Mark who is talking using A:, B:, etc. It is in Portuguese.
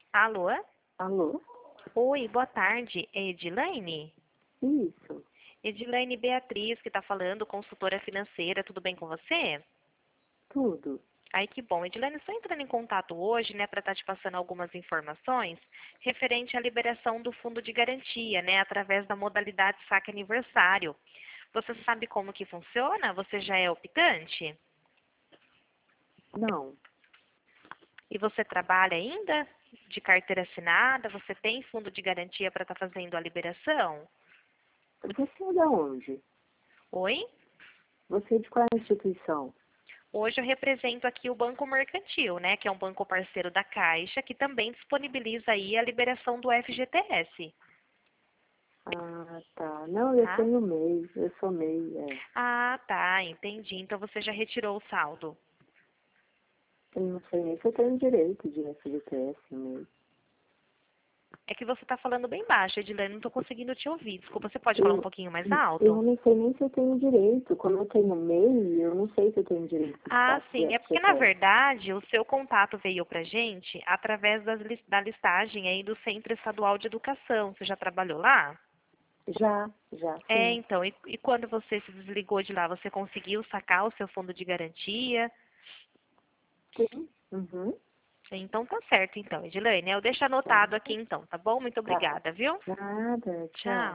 A: Alô?
B: Alô?
A: Oi, boa tarde. É Edilene?
B: Isso,
A: Edilene Beatriz que está falando, consultora financeira. Tudo bem com você?
B: tudo.
A: Ai, que bom. Edilene, estou entrando em contato hoje, né, para estar te passando algumas informações referente à liberação do fundo de garantia, né, através da modalidade saque aniversário. Você sabe como que funciona? Você já é optante?
B: Não,
A: E você trabalha ainda de carteira assinada? Você tem fundo de garantia para estar fazendo a liberação?
B: você é da onde?
A: Oi?
B: Você é de qual instituição?
A: Hoje eu represento aqui o Banco Mercantil, né, que é um banco parceiro da Caixa, que também disponibiliza aí a liberação do FGTS,
B: Ah, tá. Não, eu
A: tá?
B: tenho MEI, eu sou MEI, é.
A: Ah, tá, entendi. Então você já retirou o saldo.
B: Eu não sei nem se eu tenho direito de FGTS MEI.
A: É que você está falando bem baixo, Edilene, não estou conseguindo te ouvir. Desculpa, você pode falar um
B: Eu,
A: pouquinho mais
B: eu
A: alto?
B: não sei nem se eu tenho direito. Como eu tenho MEI, eu não sei se eu tenho direito de
A: Ah,
B: fato de
A: sim, é porque na
B: FGTS.
A: verdade o seu contato veio pra gente através da listagem aí do Centro Estadual de Educação. Você já trabalhou lá?
B: Já,
A: É,
B: sim.
A: então, e quando você se desligou de lá, você conseguiu sacar o seu fundo de garantia?
B: Sim. Uhum.
A: Então tá certo, então, Edilene. Eu deixo
B: Tá,
A: anotado aqui então, tá bom? Muito
B: tá.
A: obrigada, viu?
B: Nada,
A: Tchau.
B: tchau.